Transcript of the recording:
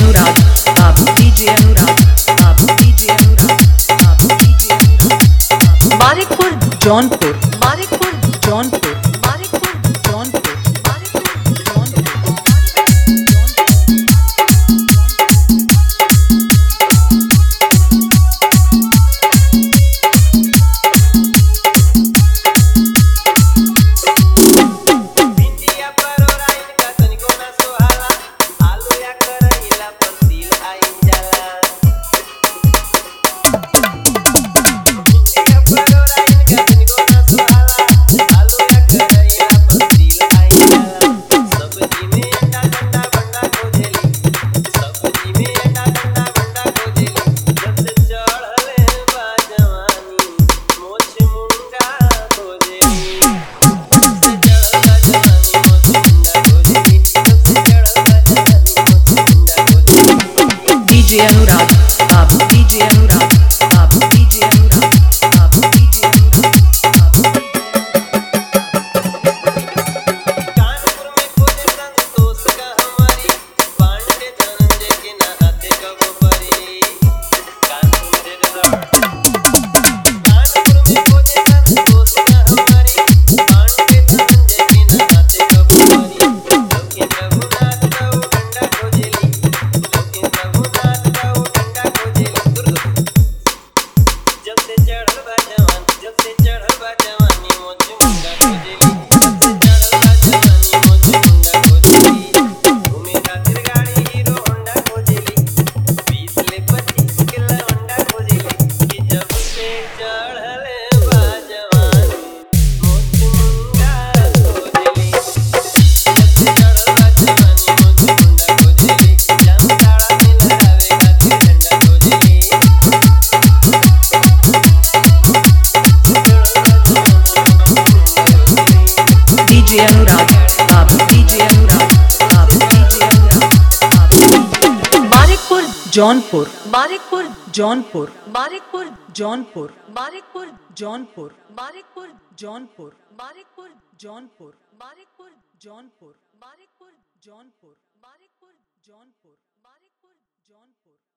अनुराग बाबू डीजे अनुराग बाबू डीजे अनुराग बाबू डीजे अनुराग बारिकपुर जौनपुर बारिकपुर जौनपुर बारिकपुर जौनपुर बारिकपुर जौनपुर डीजे अनुराग बाबू डीजे अनुराग बाबू डीजे अनुराग बाबू डीजे अनुराग बाबू कानपुर में खोजे संतोष का हमारी पांडे धनंजय के नहाते कब परी कानपुर में खोजे संतोष का हमारी पांडे धनंजय के नहाते कब परी लोके रघुनाथ का डंडा खोजेली लोके रघुनाथ का डंडा खोजेली जब से चढ़ल बा जवानी मोच मुंडा खोजेली जब से चढ़ल बा जवानी मोच मुंडा खोजेली घूमे खातिर गाड़ी हीरो होंडा खोजेली 20 ले 25 के होंडा खोजेली कि जब से चढ़ल बा जवानी मोच मुंडा खोजेली जब से चढ़ल बा जवानी मोच मुंडा खोजेली जामताड़ा में लहरावे खातिर झंडा खोजेली डीजे अनुराग बाबू डीजे अनुराग बाबू डीजे अनुराग बाबू बारिकपुर जौनपुर बारिकपुर जौनपुर बारिकपुर जौनपुर बारिकपुर जौनपुर बारिकपुर जौनपुर बारिकपुर जौनपुर बारिकपुर जौनपुर बारिकपुर जौनपुर बारिकपुर जौनपुर बारिकपुर जौनपुर